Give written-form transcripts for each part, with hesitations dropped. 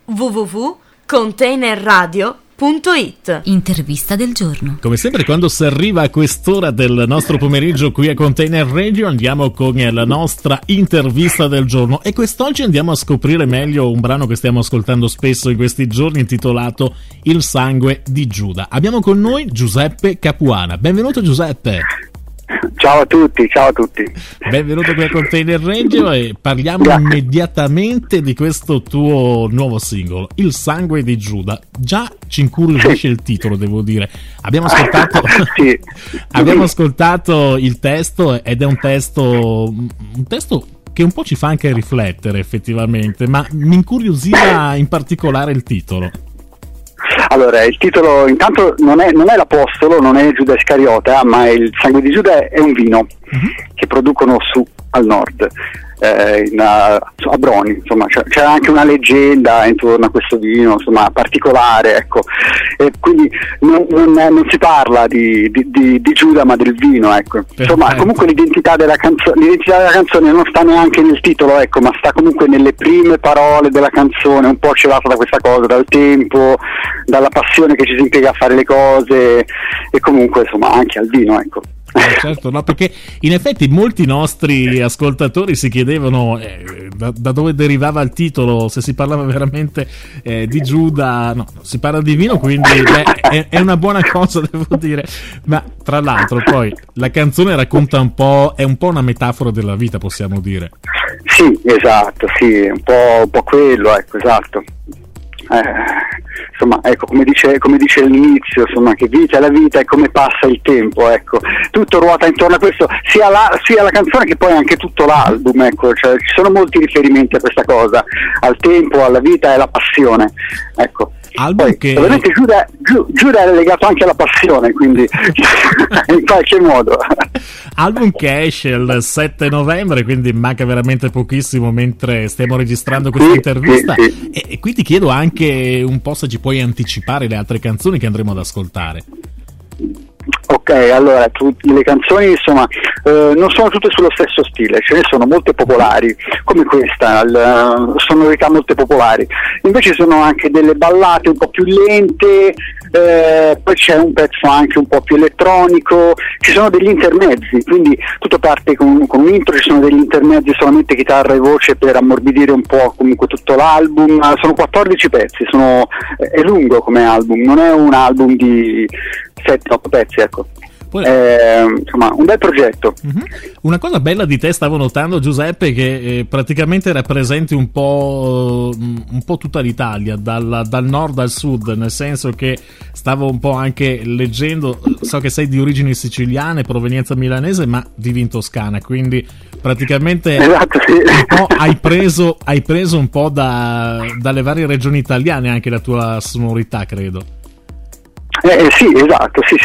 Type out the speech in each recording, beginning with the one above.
www.containerradio.it. Intervista del giorno. Come sempre, quando si arriva a quest'ora del nostro pomeriggio qui a Container Radio, andiamo con la nostra intervista del giorno, e quest'oggi andiamo a scoprire meglio un brano che stiamo ascoltando spesso in questi giorni, intitolato Il sangue di Giuda. Abbiamo con noi Giuseppe Capuana. Benvenuto Giuseppe. Ciao a tutti. Benvenuto qui a Container Radio e parliamo immediatamente di questo tuo nuovo singolo, Il sangue di Giuda. Già ci incuriosisce il titolo, devo dire. Abbiamo ascoltato il testo, ed è un testo che un po' ci fa anche riflettere effettivamente, ma mi incuriosiva in particolare il titolo. Allora, il titolo intanto non è l'Apostolo, non è Giuda Iscariota, ma il sangue di Giuda è un vino che producono su al nord, a Broni, insomma. C'è anche una leggenda intorno a questo vino, insomma, particolare, ecco. E quindi non si parla di Giuda, ma del vino, ecco. Insomma, comunque l'identità della canzone non sta neanche nel titolo, ecco, ma sta comunque nelle prime parole della canzone, un po' celata da questa cosa, dal tempo, dalla passione che ci si impiega a fare le cose, e comunque, insomma, anche al vino, ecco. Certo, no, perché in effetti molti nostri ascoltatori si chiedevano da dove derivava il titolo, se si parlava veramente di Giuda. No, si parla di vino, quindi è una buona cosa, devo dire. Ma tra l'altro poi la canzone racconta un po', è un po' una metafora della vita, possiamo dire. Sì, esatto, sì, un po' quello, ecco, esatto. Insomma, ecco, come dice all'inizio, insomma, che vita è la vita e come passa il tempo, ecco, tutto ruota intorno a questo, sia la canzone che poi anche tutto l'album, ecco, cioè ci sono molti riferimenti a questa cosa, al tempo, alla vita e alla passione, ecco. Poi, ovviamente Giuda è legato anche alla passione, quindi in qualche modo. Album che esce il 7 novembre, quindi manca veramente pochissimo mentre stiamo registrando questa intervista. Sì. E qui ti chiedo anche un po' se ci puoi anticipare le altre canzoni che andremo ad ascoltare. Ok, allora le canzoni, insomma, non sono tutte sullo stesso stile, ce ne sono molte popolari, come questa, sonorità molte popolari, invece sono anche delle ballate un po' più lente, poi c'è un pezzo anche un po' più elettronico, ci sono degli intermezzi, quindi tutto parte con un intro, ci sono degli intermezzi solamente chitarra e voce per ammorbidire un po' comunque tutto l'album. Sono 14 pezzi, è lungo come album, non è un album di 7-8 pezzi, ecco. Insomma, un bel progetto. Una cosa bella di te, stavo notando Giuseppe, che praticamente rappresenti un po' tutta l'Italia, dal nord al sud, nel senso che stavo un po' anche leggendo, so che sei di origini siciliane, provenienza milanese, ma vivi in Toscana, quindi praticamente esatto, sì. Un po' hai preso un po' dalle varie regioni italiane anche la tua sonorità, credo. Sì, esatto, sì.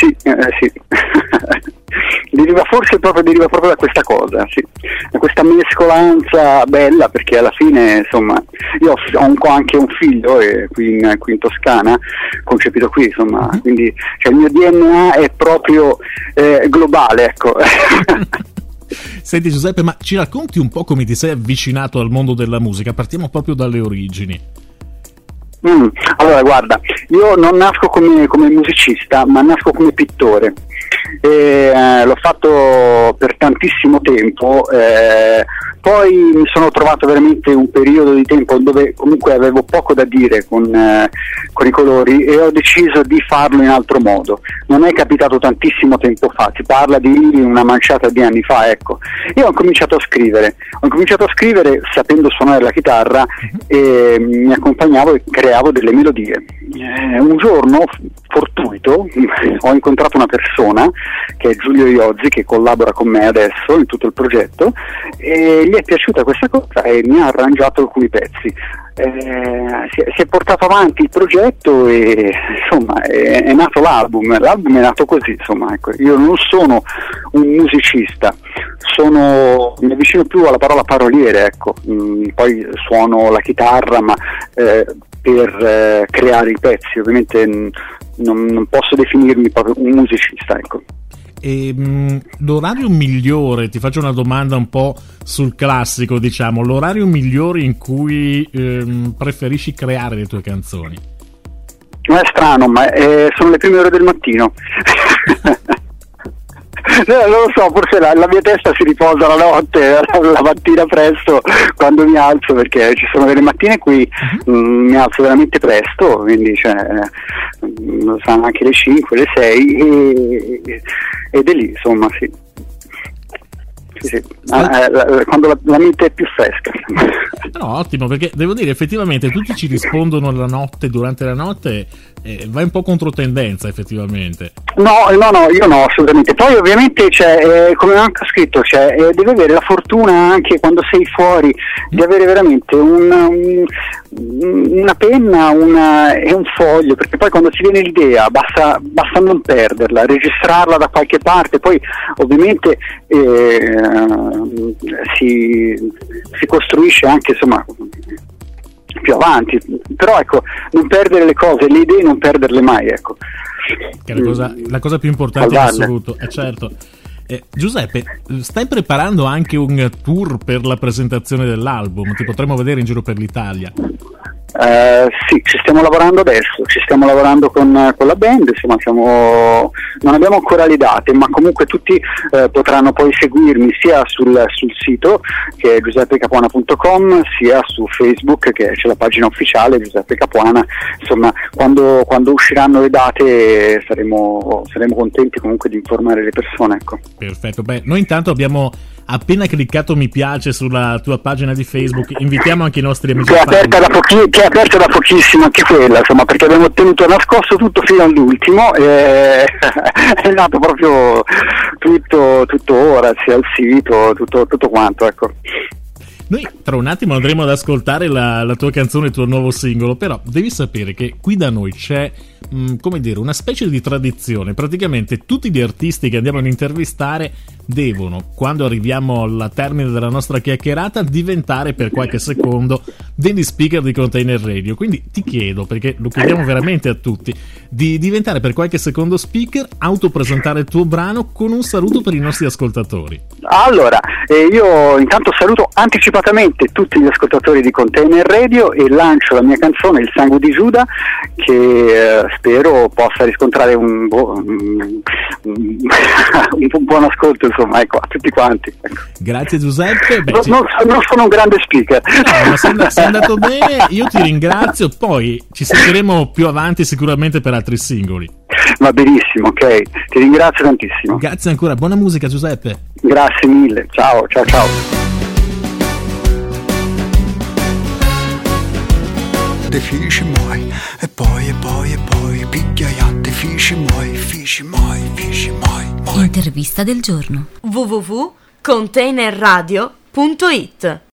deriva proprio da questa cosa, sì. Da questa mescolanza bella, perché alla fine, insomma, io ho anche un figlio qui in Toscana, concepito qui, insomma, quindi cioè, il mio DNA è proprio globale, ecco. Senti Giuseppe, ma ci racconti un po' come ti sei avvicinato al mondo della musica? Partiamo proprio dalle origini. Allora guarda, io non nasco come musicista, ma nasco come pittore, l'ho fatto per tantissimo tempo, poi mi sono trovato veramente un periodo di tempo dove comunque avevo poco da dire con i colori, e ho deciso di farlo in altro modo. Non è capitato tantissimo tempo fa, si parla di una manciata di anni fa, ecco. Io ho cominciato a scrivere sapendo suonare la chitarra, e mi accompagnavo e creavo delle melodie. Un giorno fortuito ho incontrato una persona che è Giulio Iozzi, che collabora con me adesso in tutto il progetto, e gli è piaciuta questa cosa e mi ha arrangiato alcuni pezzi. Si è portato avanti il progetto e insomma è nato l'album è nato così, insomma, ecco. Io non sono un musicista, mi avvicino più alla parola paroliere, ecco. Poi suono la chitarra, ma per creare i pezzi ovviamente non posso definirmi proprio un musicista, ecco. l'orario migliore, ti faccio una domanda un po' sul classico, diciamo, l'orario migliore in cui preferisci creare le tue canzoni? Non è strano, ma sono le prime ore del mattino. No, non lo so, forse la mia testa si riposa la notte, la mattina presto quando mi alzo, perché ci sono delle mattine qui mi alzo veramente presto, quindi saranno anche le 5, le 6 ed è lì, insomma, sì. Sì. Quando la mente è più fresca. No, ottimo, perché devo dire, effettivamente tutti ci rispondono la notte, durante la notte, vai un po' controtendenza, effettivamente. No, io no, assolutamente. Poi ovviamente come anche ho scritto, devi avere la fortuna anche quando sei fuori di avere veramente una penna e un foglio, perché poi quando ti viene l'idea basta non perderla, registrarla da qualche parte, poi ovviamente si costruisce anche, insomma, più avanti, però ecco, non perdere le cose, le idee non perderle mai, ecco. Che è la cosa più importante in assoluto, certo. Giuseppe, stai preparando anche un tour per la presentazione dell'album? Ti potremo vedere in giro per l'Italia? Sì, ci stiamo lavorando adesso, ci stiamo lavorando con la band, insomma non abbiamo ancora le date, ma comunque tutti potranno poi seguirmi sia sul sito, che è giuseppecapuana.com, sia su Facebook, che c'è la pagina ufficiale Giuseppe Capuana. Insomma, quando usciranno le date saremo contenti comunque di informare le persone, ecco. Perfetto, beh, noi intanto abbiamo appena cliccato mi piace sulla tua pagina di Facebook, invitiamo anche i nostri amici che è aperta da pochissimo anche quella, insomma, perché abbiamo tenuto nascosto tutto fino all'ultimo e è nato proprio tutto ora, sia il sito, tutto quanto, ecco. Noi tra un attimo andremo ad ascoltare la tua canzone, il tuo nuovo singolo, però devi sapere che qui da noi c'è, come dire, una specie di tradizione. Praticamente tutti gli artisti che andiamo ad intervistare devono, quando arriviamo al termine della nostra chiacchierata, diventare per qualche secondo degli speaker di Container Radio. Quindi ti chiedo, perché lo chiediamo veramente a tutti, di diventare per qualche secondo speaker, autopresentare il tuo brano con un saluto per i nostri ascoltatori. Allora, io intanto saluto anticipatamente tutti gli ascoltatori di Container Radio e lancio la mia canzone Il sangue di Giuda, che spero possa riscontrare un buon ascolto, insomma, ecco, a tutti quanti, ecco. Grazie Giuseppe. Non sono un grande speaker, no, ma sei andato bene, io ti ringrazio, poi ci sentiremo più avanti sicuramente per altri singoli. Va benissimo, ok, ti ringrazio tantissimo. Grazie ancora, buona musica Giuseppe. Grazie mille, ciao. De fici mai, e poi picchiaia, de fici mai. Intervista del giorno. www.containerradio.it